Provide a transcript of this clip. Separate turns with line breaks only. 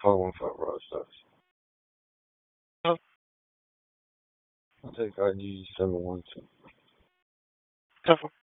515 Rod Stars.
Oh,
I'll take ID 712.
tough one.